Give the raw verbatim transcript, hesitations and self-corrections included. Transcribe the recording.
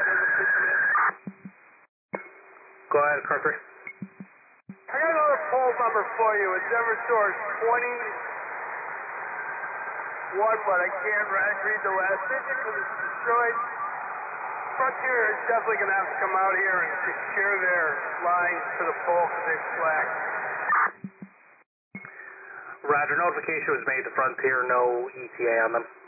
Go ahead, Carter. I got another poll number for you. It's Eversource twenty-one, but I can't read the last digit because it's destroyed. Frontier is definitely going to have to come out here and secure their lines to the pole because they've slacked. Roger, notification was made to Frontier, no E T A on them.